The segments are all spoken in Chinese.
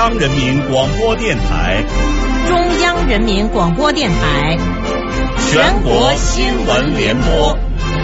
央人民广播电台， 中央人民广播电台， 全国新闻联播。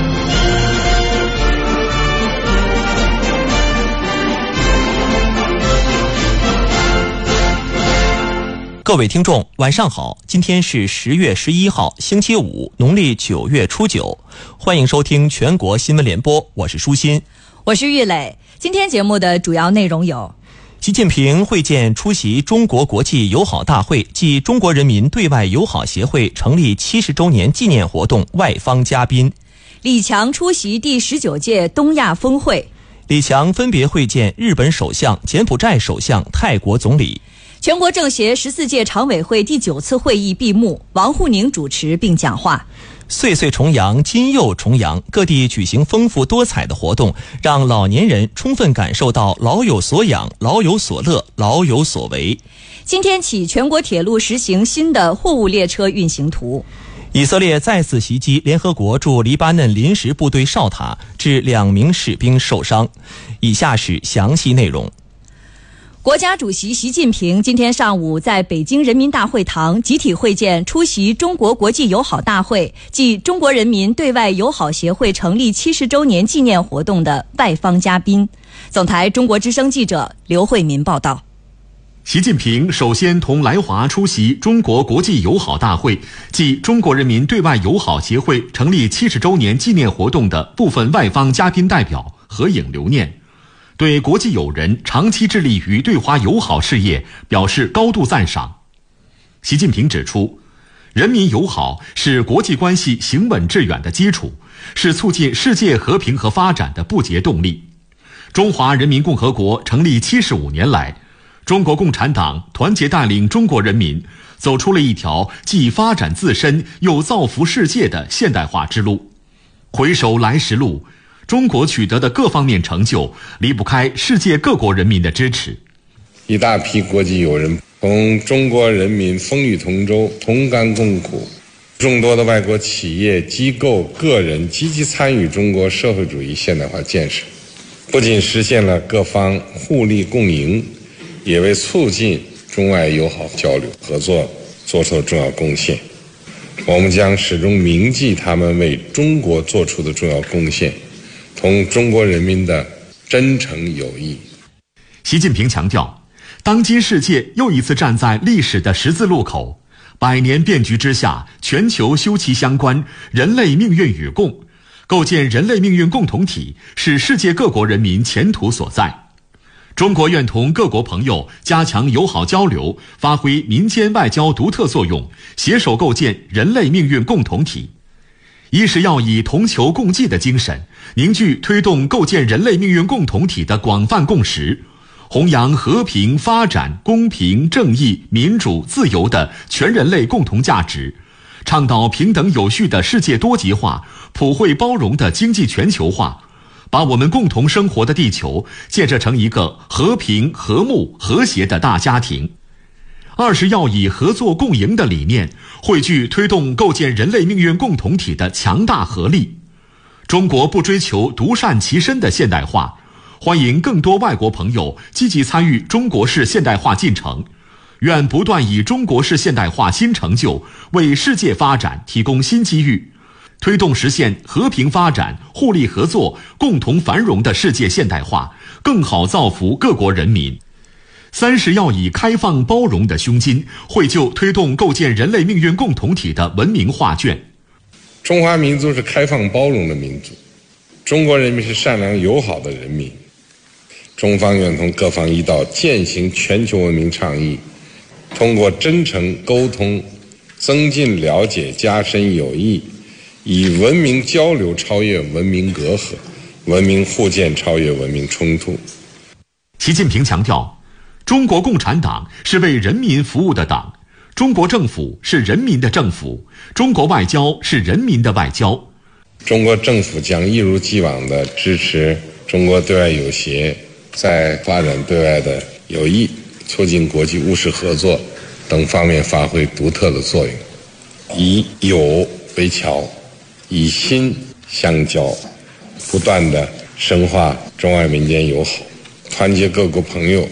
各位听众，晚上好！今天是10月11号，星期五，农历9月初9，欢迎收听全国新闻联播，我是舒心， 我是玉磊。今天节目的主要内容有： 习近平会见出席中国国际友好大会暨中国人民对外友好协会成立70周年纪念活动外方嘉宾； 李强出席第19届东亚峰会； 李强分别会见日本首相、柬埔寨首相、泰国总理。 全国政协14届常委会第9次会议闭幕，王沪宁主持并讲话。 岁岁重阳，金又重阳，各地举行丰富多彩的活动，让老年人充分感受到老有所养、老有所乐、老有所为。 今天起，全国铁路实行新的货物列车运行图。 以色列再次袭击联合国驻黎巴嫩临时部队哨塔，致2名士兵受伤。以下是详细内容。 国家主席习近平今天上午在北京人民大会堂集体会见出席中国国际友好大会暨中国人民对外友好协会成立70周年纪念活动的外方嘉宾。总台中国之声记者刘慧民报道。 习近平首先同来华出席中国国际友好大会暨中国人民对外友好协会成立70周年纪念活动的部分外方嘉宾代表合影留念，对国际友人长期致力于对华友好事业表示高度赞赏。习近平指出，人民友好是国际关系行稳致远的基础，是促进世界和平和发展的不竭动力。中华人民共和国成立75年来，中国共产党团结带领中国人民走出了一条既发展自身又造福世界的现代化之路。回首来时路，中国取得的各方面成就离不开世界各国人民的支持。 一大批国际友人同中国人民风雨同舟，同甘共苦，众多的外国企业机构个人积极参与中国社会主义现代化建设，不仅实现了各方互利共赢，也为促进中外友好交流合作做出了重要贡献。我们将始终铭记他们为中国做出的重要贡献，同中国人民的真诚友谊。 习近平强调，当今世界又一次站在历史的十字路口，100年变局之下，全球休戚相关，人类命运与共，构建人类命运共同体是世界各国人民前途所在。中国愿同各国朋友加强友好交流，发挥民间外交独特作用，携手构建人类命运共同体。一是要以同求共济的精神，凝聚推动构建人类命运共同体的广泛共识，弘扬和平、发展、公平、正义、民主、自由的全人类共同价值，倡导平等有序的世界多极化、普惠包容的经济全球化，把我们共同生活的地球建设成一个和平、和睦、和谐的大家庭。二是要以合作共赢的理念，汇聚推动构建人类命运共同体的强大合力。中国不追求独善其身的现代化，欢迎更多外国朋友积极参与中国式现代化进程，愿不断以中国式现代化新成就为世界发展提供新机遇，推动实现和平发展、互利合作、共同繁荣的世界现代化，更好造福各国人民。三是要以开放包容的胸襟，绘就推动构建人类命运共同体的文明画卷。 中华民族是开放包容的民族，中国人民是善良友好的人民。中方愿同各方一道践行全球文明倡议，通过真诚沟通，增进了解，加深友谊，以文明交流超越文明隔阂，文明互鉴超越文明冲突。 习近平强调，中国共产党是为人民服务的党，中国政府是人民的政府，中国外交是人民的外交。 中国政府将一如既往地支持中国对外友协在发展对外的友谊、促进国际务实合作等方面发挥独特的作用，以友为桥，以心相交，不断地深化中外民间友好，团结各国朋友，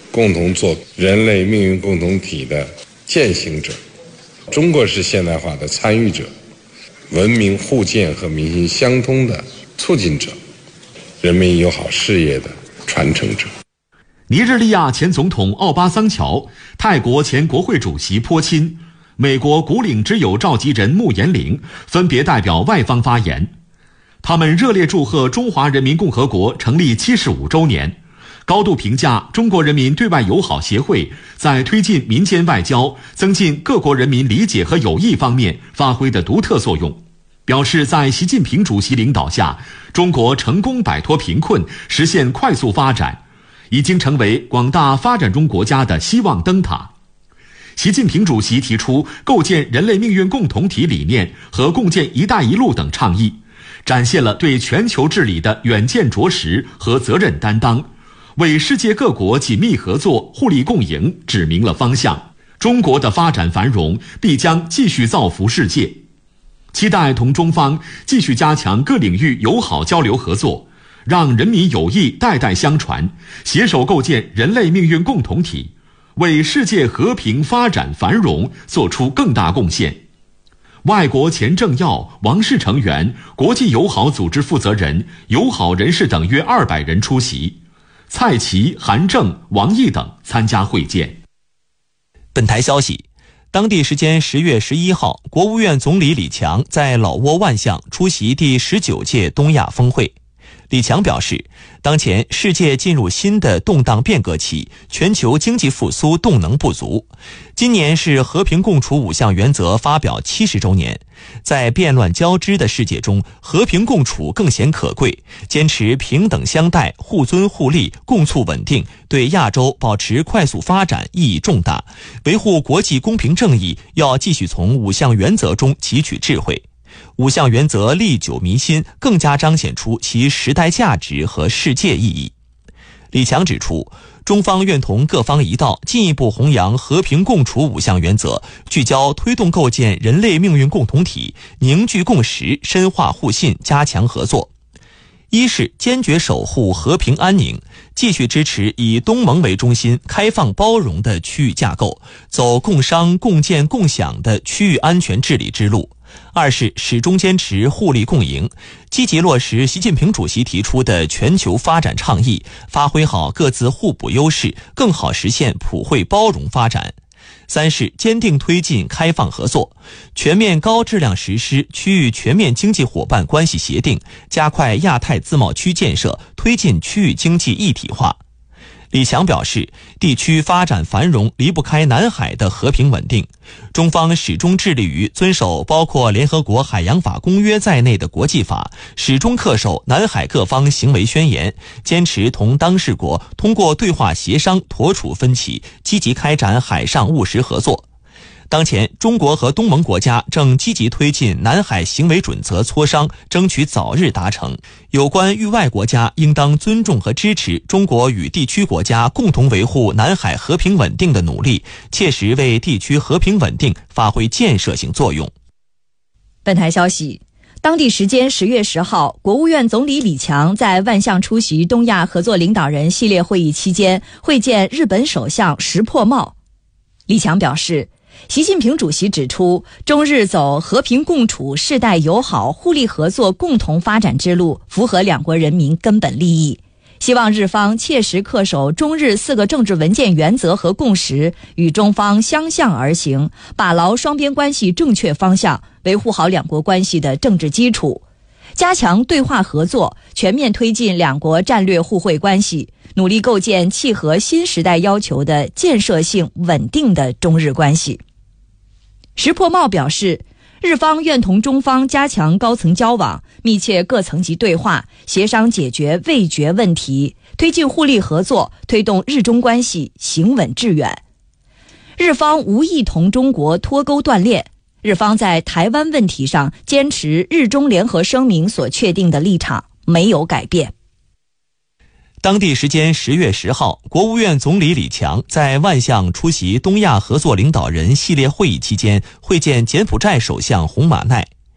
共同做人类命运共同体的践行者，中国式现代化的参与者，文明互鉴和民心相通的促进者，人民友好事业的传承者。 尼日利亚前总统奥巴桑乔、泰国前国会主席坡钦、美国古岭之友召集人穆延龄分别代表外方发言，他们热烈祝贺中华人民共和国成立75周年，高度评价中国人民对外友好协会在推进民间外交、增进各国人民理解和友谊方面发挥的独特作用，表示在习近平主席领导下，中国成功摆脱贫困，实现快速发展，已经成为广大发展中国家的希望灯塔。习近平主席提出构建人类命运共同体理念和共建“一带一路”等倡议，展现了对全球治理的远见卓识和责任担当，为世界各国紧密合作、互利共赢指明了方向。中国的发展繁荣必将继续造福世界，期待同中方继续加强各领域友好交流合作，让人民友谊代代相传，携手构建人类命运共同体，为世界和平发展繁荣做出更大贡献。外国前政要、王室成员、国际友好组织负责人、友好人士等约200人出席，蔡奇、韩正、王毅等参加会见。 本台消息，当地时间10月11号，国务院总理李强在老挝万象出席第19届东亚峰会。李强表示，当前世界进入新的动荡变革期，全球经济复苏动能不足。今年是和平共处5项原则发表70周年，在变乱交织的世界中，和平共处更显可贵，坚持平等相待、互尊互利、共促稳定，对亚洲保持快速发展意义重大。维护国际公平正义，要继续从5项原则中汲取智慧。5项原则历久弥新，更加彰显出其时代价值和世界意义。李强指出，中方愿同各方一道，进一步弘扬和平共处5项原则，聚焦推动构建人类命运共同体，凝聚共识，深化互信，加强合作。一是坚决守护和平安宁，继续支持以东盟为中心、开放包容的区域架构，走共商、共建、共享的区域安全治理之路。二是始终坚持互利共赢，积极落实习近平主席提出的全球发展倡议，发挥好各自互补优势，更好实现普惠包容发展。三是坚定推进开放合作，全面高质量实施区域全面经济伙伴关系协定，加快亚太自贸区建设，推进区域经济一体化。李强表示，地区发展繁荣离不开南海的和平稳定，中方始终致力于遵守包括联合国海洋法公约在内的国际法，始终恪守南海各方行为宣言，坚持同当事国通过对话协商妥处分歧，积极开展海上务实合作。当前，中国和东盟国家正积极推进南海行为准则磋商，争取早日达成。有关域外国家应当尊重和支持中国与地区国家共同维护南海和平稳定的努力，切实为地区和平稳定发挥建设性作用。 本台消息，当地时间10月10号，国务院总理李强在万象出席东亚合作领导人系列会议期间，会见日本首相石破茂。李强表示，习近平主席指出，中日走和平共处、世代友好、互利合作共同发展之路，符合两国人民根本利益。希望日方切实恪守中日4个政治文件原则和共识，与中方相向而行，把牢双边关系正确方向，维护好两国关系的政治基础，加强对话合作，全面推进两国战略互惠关系，努力构建契合新时代要求的建设性、稳定的中日关系。石破茂表示，日方愿同中方加强高层交往，密切各层级对话，协商解决未决问题，推进互利合作，推动日中关系行稳致远。日方无意同中国脱钩断链，日方在台湾问题上坚持日中联合声明所确定的立场，没有改变。 当地时间10月10号，国务院总理李强在万象出席东亚合作领导人系列会议期间，会见柬埔寨首相洪马奈。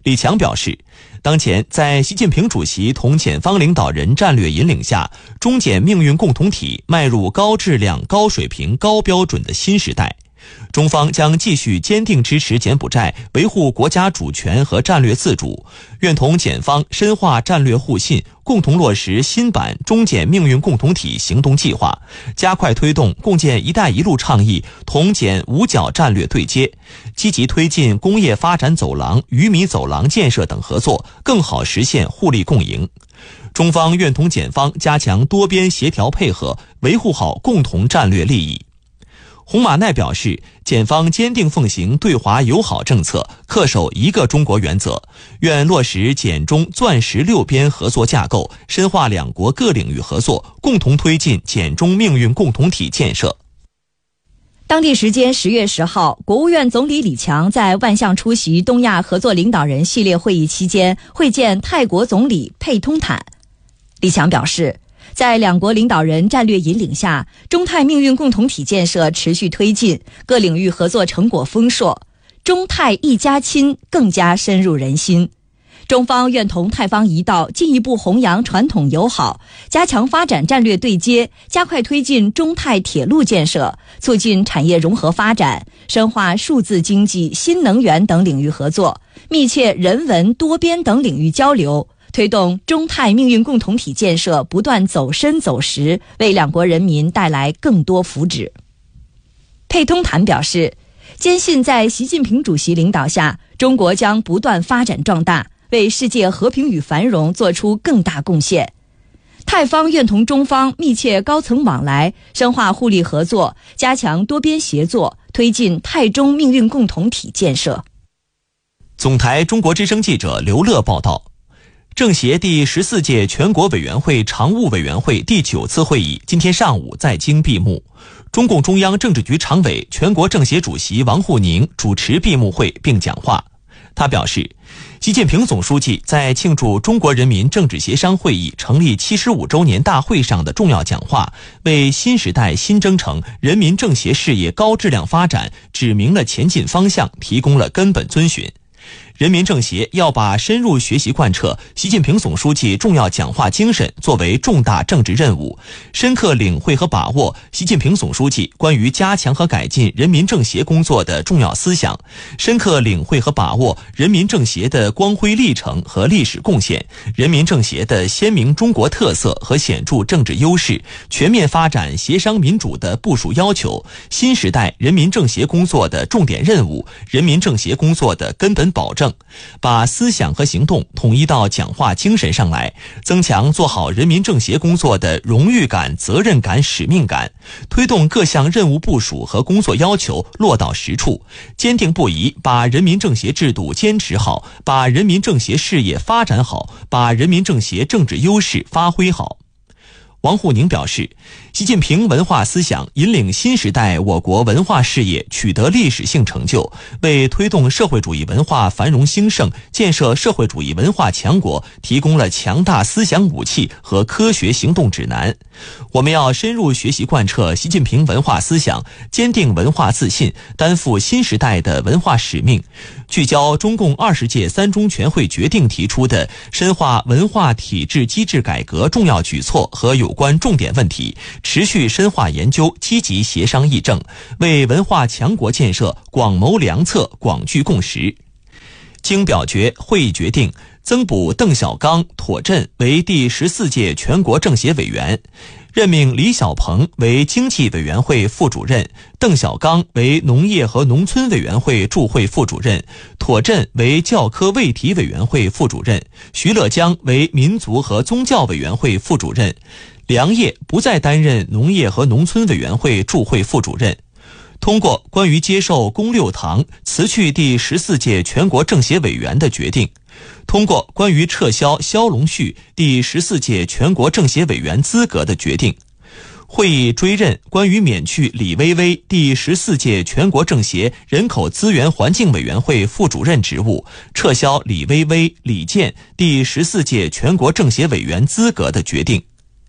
李强表示，当前在习近平主席同检方领导人战略引领下，中检命运共同体迈入高质量、高水平、高标准的新时代。中方将继续坚定支持柬埔寨维护国家主权和战略自主，愿同检方深化战略互信，共同落实新版中柬命运共同体行动计划，加快推动共建“一带一路”倡议同柬五角战略对接，积极推进工业发展走廊、鱼米走廊建设等合作，更好实现互利共赢。中方愿同检方加强多边协调配合，维护好共同战略利益。洪马奈表示，检方坚定奉行对华友好政策，恪守一个中国原则，愿落实检中钻石六边合作架构，深化两国各领域合作，共同推进检中命运共同体建设。 当地时间10月10号，国务院总理李强在万象出席东亚合作领导人系列会议期间会见泰国总理佩通坦。李强表示，在两国领导人战略引领下，中泰命运共同体建设持续推进，各领域合作成果丰硕，中泰一家亲更加深入人心。中方愿同泰方一道进一步弘扬传统友好，加强发展战略对接，加快推进中泰铁路建设，促进产业融合发展，深化数字经济、新能源等领域合作，密切人文、多边等领域交流，推动中泰命运共同体建设不断走深走实，为两国人民带来更多福祉。佩通坦表示，坚信在习近平主席领导下，中国将不断发展壮大，为世界和平与繁荣做出更大贡献。泰方愿同中方密切高层往来，深化互利合作，加强多边协作，推进泰中命运共同体建设。 总台中国之声记者刘乐报道，政协第14届全国委员会常务委员会第9次会议今天上午在京闭幕。中共中央政治局常委、全国政协主席王沪宁主持闭幕会并讲话。他表示，习近平总书记在庆祝中国人民政治协商会议成立75周年大会上的重要讲话，为新时代新征程人民政协事业高质量发展指明了前进方向，提供了根本遵循。人民政协要把深入学习贯彻习近平总书记重要讲话精神作为重大政治任务，深刻领会和把握习近平总书记关于加强和改进人民政协工作的重要思想，深刻领会和把握人民政协的光辉历程和历史贡献，人民政协的鲜明中国特色和显著政治优势，全面发展协商民主的部署要求，新时代人民政协工作的重点任务，人民政协工作的根本保证，把思想和行动统一到讲话精神上来，增强做好人民政协工作的荣誉感、责任感、使命感，推动各项任务部署和工作要求落到实处，坚定不移把人民政协制度坚持好，把人民政协事业发展好，把人民政协政治优势发挥好。王沪宁表示，习近平文化思想引领新时代我国文化事业取得历史性成就，为推动社会主义文化繁荣兴盛、建设社会主义文化强国提供了强大思想武器和科学行动指南。我们要深入学习贯彻习近平文化思想，坚定文化自信，担负新时代的文化使命，聚焦中共20届三中全会决定提出的深化文化体制机制改革重要举措和有关重点问题，持续深化研究，积极协商议政，为文化强国建设广谋良策，广聚共识。经表决，会议决定增补邓小刚、妥镇为第14届全国政协委员，任命李小鹏为经济委员会副主任，邓小刚为农业和农村委员会驻会副主任，妥镇为教科卫体委员会副主任，徐乐江为民族和宗教委员会副主任，梁烨不再担任农业和农村委员会驻会副主任。通过关于接受龚六堂辞去第14届全国政协委员的决定，通过关于撤销肖龙旭第14届全国政协委员资格的决定。会议追认关于免去李薇薇第14届全国政协人口资源环境委员会副主任职务，撤销李薇薇、李健第14届全国政协委员资格的决定。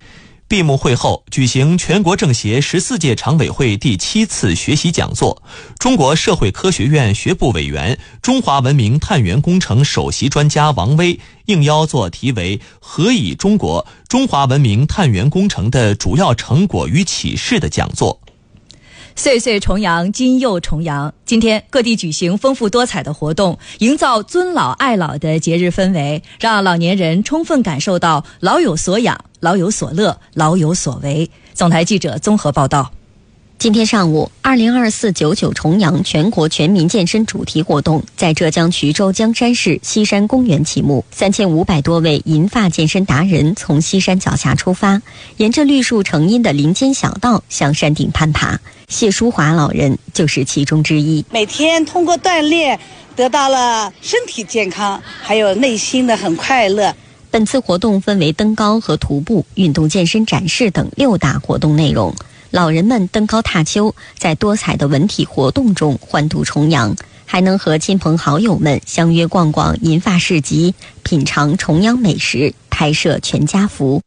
闭幕会后举行全国政协14届常委会第7次学习讲座，中国社会科学院学部委员、中华文明探源工程首席专家王威应邀做题为《何以中国：中华文明探源工程的主要成果与启示》的讲座。 岁岁重阳，今又重阳。今天各地举行丰富多彩的活动，营造尊老爱老的节日氛围，让老年人充分感受到老有所养、老有所乐、老有所为。总台记者综合报道。 今天上午，202499重阳全国全民健身主题活动在浙江衢州江山市西山公园启幕。3500多位银发健身达人从西山脚下出发，沿着绿树成荫的林间小道向山顶攀爬。谢淑华老人就是其中之一。 每天通过锻炼，得到了身体健康，还有内心的很快乐。 本次活动分为登高和徒步、运动健身展示等6大活动内容。老人们登高踏秋，在多彩的文体活动中欢度重阳，还能和亲朋好友们相约逛逛银发市集，品尝重阳美食，拍摄全家福。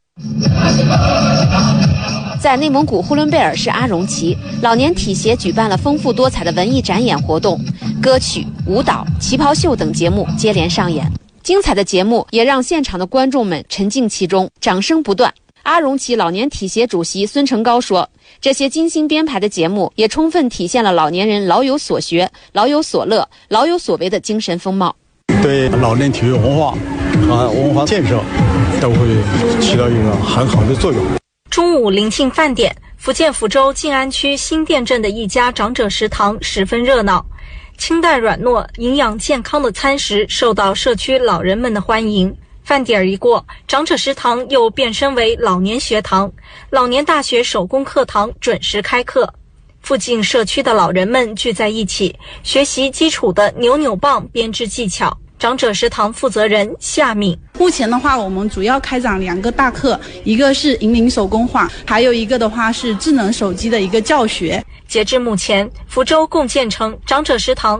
在内蒙古呼伦贝尔市阿荣旗，老年体协举办了丰富多彩的文艺展演活动，歌曲、舞蹈、旗袍秀等节目接连上演。精彩的节目也让现场的观众们沉浸其中，掌声不断。阿荣旗老年体协主席孙成高说，这些精心编排的节目也充分体现了老年人老有所学、老有所乐、老有所为的精神风貌， 对老年体育文化和文化建设都会起到一个很好的作用。 中午临近饭点，福建福州晋安区新店镇的一家长者食堂十分热闹，清淡软糯、营养健康的餐食受到社区老人们的欢迎。饭点一过，长者食堂又变身为老年学堂，老年大学手工课堂准时开课。附近社区的老人们聚在一起，学习基础的扭扭棒编织技巧。长者食堂负责人夏敏， 目前的话，我们主要开展2个大课，一个是银铃手工画，还有一个的话是智能手机的一个教学。 截至目前，福州共建成长者食堂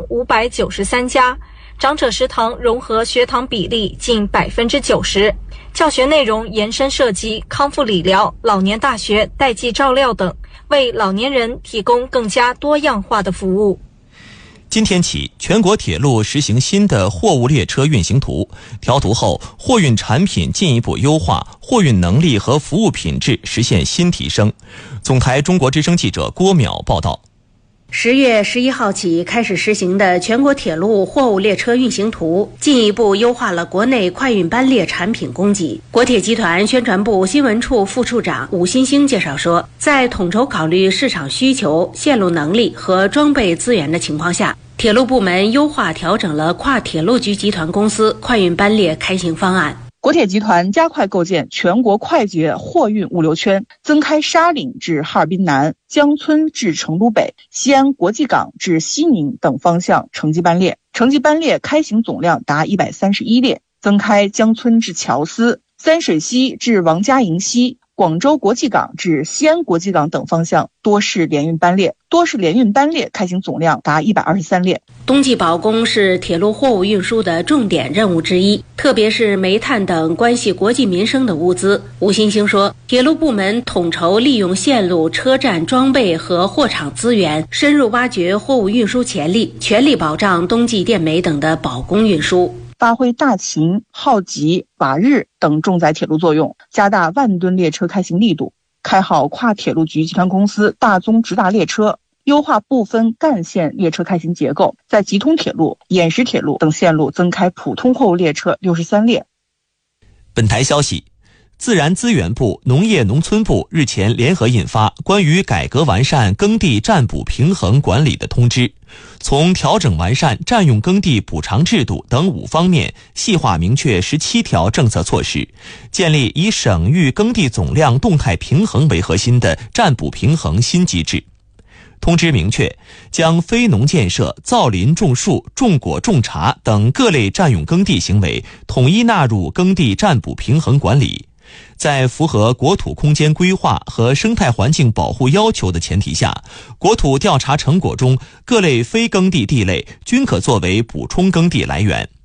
593家。长者食堂融合学堂比例近90%，教学内容延伸涉及康复理疗、老年大学、代际照料等，为老年人提供更加多样化的服务。 今天起，全国铁路实行新的货物列车运行图，调图后，货运产品进一步优化，货运能力和服务品质实现新提升。总台中国之声记者郭淼报道。 10月11号起开始实行的全国铁路货物列车运行图，进一步优化了国内快运班列产品供给。国铁集团宣传部新闻处副处长武新兴介绍说，在统筹考虑市场需求、线路能力和装备资源的情况下，铁路部门优化调整了跨铁路局集团公司快运班列开行方案。 国铁集团加快构建全国快捷货运物流圈，增开沙岭至哈尔滨南、江村至成都北、西安国际港至西宁等方向城际班列，城际班列开行总量达131列，增开江村至乔司、三水西至王家营西、广州国际港至西安国际港等方向多式联运班列，多式联运班列开行总量达123列。 冬季保供是铁路货物运输的重点任务之一，特别是煤炭等关系国计民生的物资。吴新兴说，铁路部门统筹利用线路、车站、装备和货场资源，深入挖掘货物运输潜力，全力保障冬季电煤等的保供运输。 发挥大秦、浩吉、法日等重载铁路作用，加大万吨列车开行力度，开好跨铁路局集团公司大宗直达列车，优化部分干线列车开行结构，在吉通铁路、偃实铁路等线路增开普通货物列车63列。 本台消息，自然资源部、农业农村部日前联合印发关于改革完善耕地占补平衡管理的通知，从调整完善占用耕地补偿制度等5方面细化明确17条政策措施，建立以省域耕地总量动态平衡为核心的占补平衡新机制。通知明确，将非农建设、造林种树、种果种茶等各类占用耕地行为统一纳入耕地占补平衡管理，在符合国土空间规划和生态环境保护要求的前提下，国土调查成果中各类非耕地地类均可作为补充耕地来源。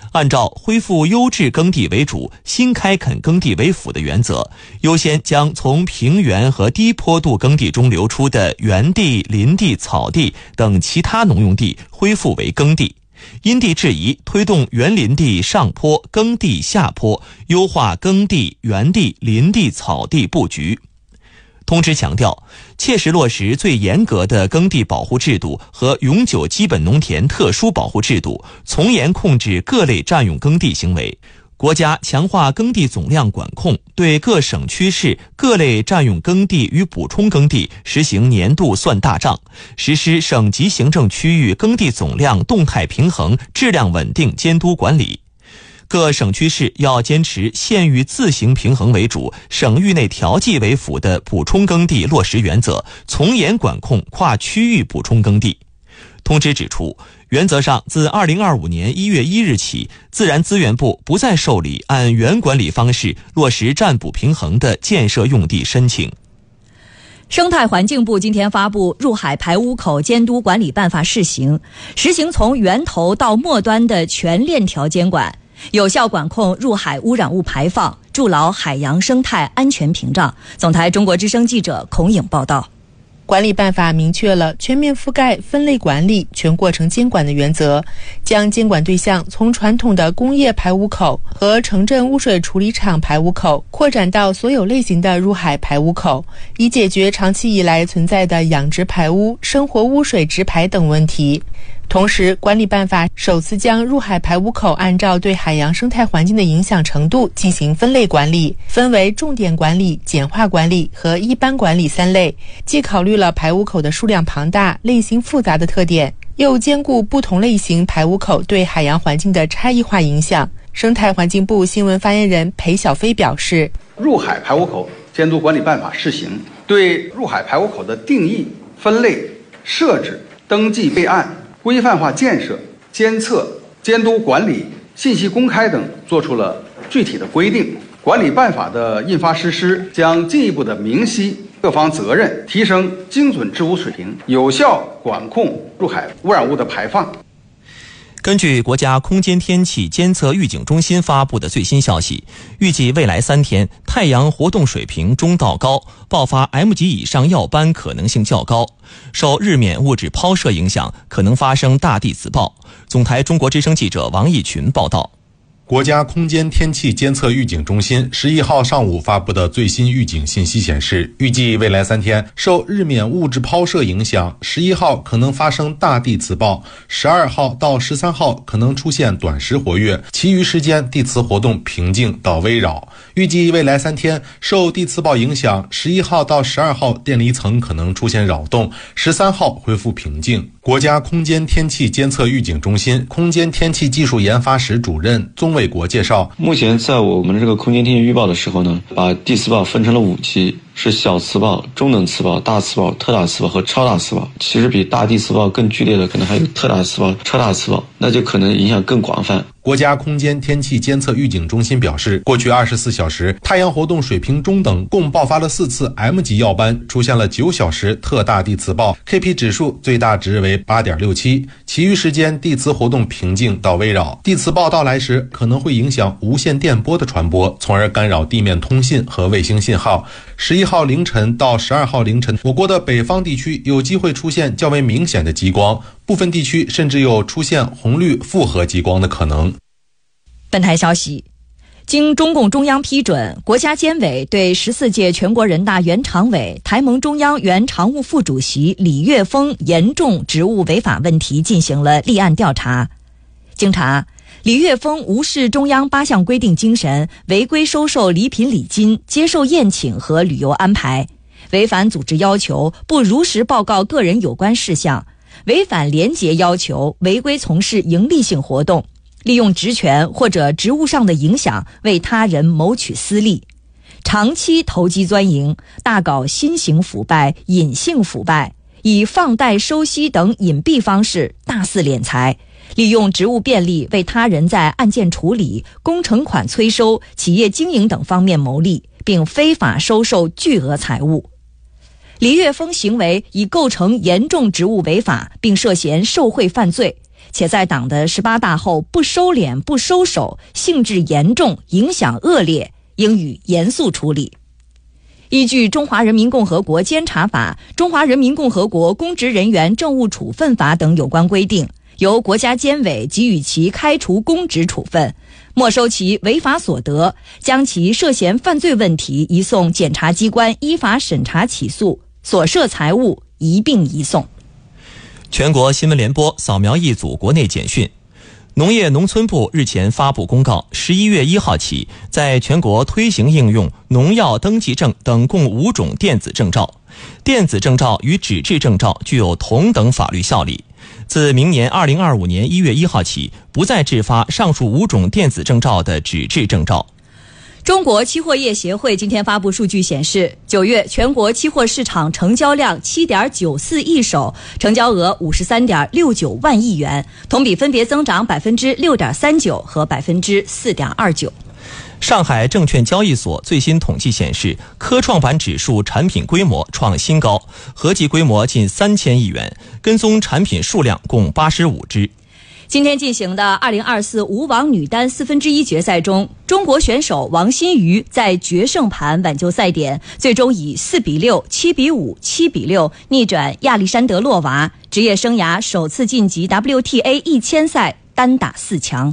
按照恢复优质耕地为主、新开垦耕地为辅的原则，优先将从平原和低坡度耕地中流出的园地、林地、草地等其他农用地恢复为耕地，因地制宜推动园林地上坡、耕地下坡，优化耕地、园地、林地、草地布局。通知强调，切实落实最严格的耕地保护制度和永久基本农田特殊保护制度，从严控制各类占用耕地行为。国家强化耕地总量管控，对各省区市各类占用耕地与补充耕地实行年度算大账，实施省级行政区域耕地总量动态平衡、质量稳定监督管理。各省区市要坚持县域自行平衡为主、省域内调剂为辅的补充耕地落实原则，从严管控跨区域补充耕地。通知指出，原则上自2025年1月1日起，自然资源部不再受理按原管理方式落实占补平衡的建设用地申请。 生态环境部今天发布《入海排污口监督管理办法》试行，实行从源头到末端的全链条监管，有效管控入海污染物排放，筑牢海洋生态安全屏障。总台中国之声记者孔颖报道。 管理办法明确了全面覆盖、分类管理、全过程监管的原则，将监管对象从传统的工业排污口和城镇污水处理厂排污口扩展到所有类型的入海排污口，以解决长期以来存在的养殖排污、生活污水直排等问题。同时，管理办法首次将入海排污口按照对海洋生态环境的影响程度进行分类管理，分为重点管理、简化管理和一般管理3类，既考虑了排污口的数量庞大、类型复杂的特点，又兼顾不同类型排污口对海洋环境的差异化影响。生态环境部新闻发言人裴小飞表示， 入海排污口监督管理办法试行，对入海排污口的定义、分类、设置、登记备案、规范化建设、监测、监督管理、信息公开等作出了具体的规定。管理办法的印发实施将进一步的明晰各方责任，提升精准治污水平，有效管控入海污染物的排放。 根据国家空间天气监测预警中心发布的最新消息，预计未来3天太阳活动水平中到高，爆发 M 级以上耀斑可能性较高。受日冕物质抛射影响，可能发生大地磁暴。总台中国之声记者王义群报道。 国家空间天气监测预警中心11号上午发布的最新预警信息显示，预计未来3天受日冕物质抛射影响，11号可能发生大地磁暴，12号到13号可能出现短时活跃，其余时间地磁活动平静到微扰。预计未来3天受地磁暴影响，11号到12号电离层可能出现扰动，13号恢复平静。国家空间天气监测预警中心空间天气技术研发室主任宗卫国介绍， 目前在我们这个空间天气预报的时候呢，把地磁暴分成了5级，是小磁暴、中等磁暴、大磁暴、特大磁暴和超大磁暴。其实比大地磁暴更剧烈的可能还有特大磁暴、超大磁暴，那就可能影响更广泛。 国家空间天气监测预警中心表示，过去24小时太阳活动水平中等，共爆发了4次 M 级耀斑，出现了9小时特大地磁暴， KP 指数最大值为 8.67， 其余时间地磁活动平静到微扰。地磁暴到来时可能会影响无线电波的传播，从而干扰地面通信和卫星信号。11号凌晨到12号凌晨，我国的北方地区有机会出现较为明显的极光，部分地区甚至有出现红绿复合极光的可能。 本台消息，经中共中央批准，国家监委对14届全国人大原常委、台盟中央原常务副主席李岳峰严重职务违法问题进行了立案调查。经查，李岳峰无视中央8项规定精神，违规收受礼品礼金、接受宴请和旅游安排，违反组织要求，不如实报告个人有关事项，违反廉洁要求，违规从事营利性活动，利用职权或者职务上的影响为他人谋取私利，长期投机钻营，大搞新型腐败、隐性腐败，以放贷收息等隐蔽方式大肆敛财，利用职务便利为他人在案件处理、工程款催收、企业经营等方面牟利，并非法收受巨额财物。李岳峰行为已构成严重职务违法，并涉嫌受贿犯罪。 且在党的18大后不收敛、不收手，性质严重，影响恶劣，应予严肃处理。依据《中华人民共和国监察法》《中华人民共和国公职人员政务处分法》等有关规定，由国家监委给予其开除公职处分，没收其违法所得，将其涉嫌犯罪问题移送检察机关依法审查起诉，所涉财物一并移送。 全国新闻联播扫描一组国内简讯。农业农村部日前发布公告，11月1号起，在全国推行应用农药登记证等共5种电子证照。电子证照与纸质证照具有同等法律效力。自明年2025年1月1号起，不再制发上述5种电子证照的纸质证照。 中国期货业协会今天发布数据显示，9月全国期货市场成交量 7.94 亿手，成交额 53.69 万亿元，同比分别增长 6.39% 和 4.29%。 上海证券交易所最新统计显示，科创板指数产品规模创新高，合计规模近3000亿元，跟踪产品数量共85只。 今天进行的2024无网女单1/4决赛中，中国选手王欣瑜在决胜盘挽救赛点，最终以4-6、7-5、7-6逆转亚历山德洛娃，职业生涯首次晋级 WTA 1000赛单打4强。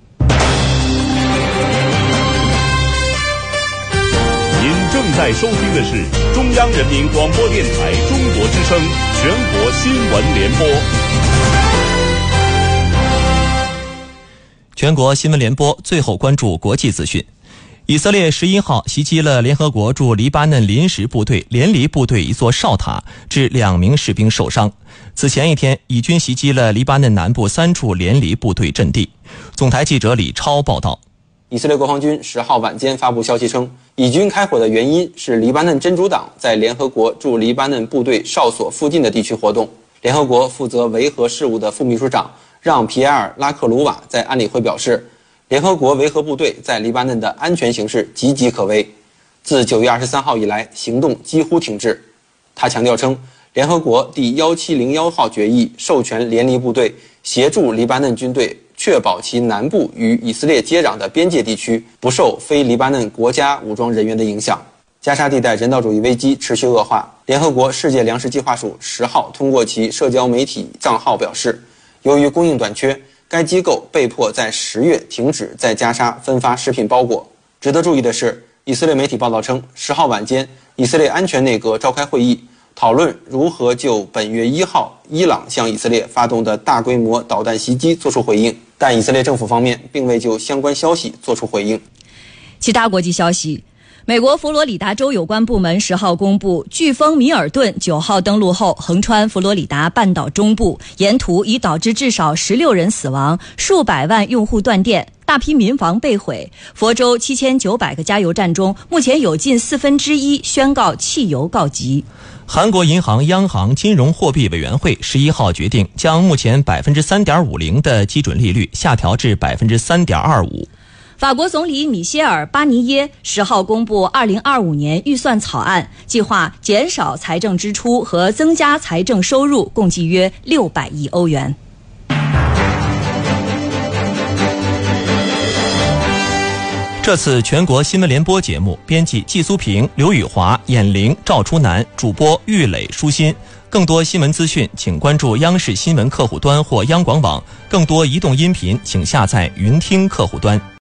您正在收听的是中央人民广播电台中国之声全国新闻联播。 全国新闻联播最后关注国际资讯。以色列11号袭击了联合国驻黎巴嫩临时部队联黎部队一座哨塔，致2名士兵受伤。此前一天，以军袭击了黎巴嫩南部3处联黎部队阵地。总台记者李超报道。 以色列国防军10号晚间发布消息称，以军开火的原因是黎巴嫩真主党在联合国驻黎巴嫩部队哨所附近的地区活动。联合国负责维和事务的副秘书长让皮埃尔·拉克鲁瓦在安理会表示，联合国维和部队在黎巴嫩的安全形势岌岌可危，自9月23号以来行动几乎停滞。他强调称，联合国第1701号决议授权联黎部队协助黎巴嫩军队确保其南部与以色列接壤的边界地区不受非黎巴嫩国家武装人员的影响。加沙地带人道主义危机持续恶化，联合国世界粮食计划署10号通过其社交媒体账号表示，由于供应短缺，该机构被迫在10月停止在加沙分发食品包裹。值得注意的是，以色列媒体报道称，10号晚间，以色列安全内阁召开会议，讨论如何就本月1号伊朗向以色列发动的大规模导弹袭击作出回应，但以色列政府方面并未就相关消息作出回应。 其他国际消息，美国佛罗里达州有关部门10号公布，飓风米尔顿9号登陆后横穿佛罗里达半岛中部，沿途已导致至少16人死亡，数百万用户断电，大批民房被毁。佛州7900个加油站中，目前有近1/4宣告汽油告急。 韩国银行央行金融货币委员会11号决定将目前 3.50% 的基准利率下调至 3.25%。 法国总理米歇尔·巴尼耶10号公布2025年预算草案，计划减少财政支出和增加财政收入，共计约600亿欧元。 这次全国新闻联播节目编辑季苏平、刘宇华、闫玲、赵初南，主播玉磊、舒心。更多新闻资讯请关注央视新闻客户端或央广网，更多移动音频请下载云听客户端。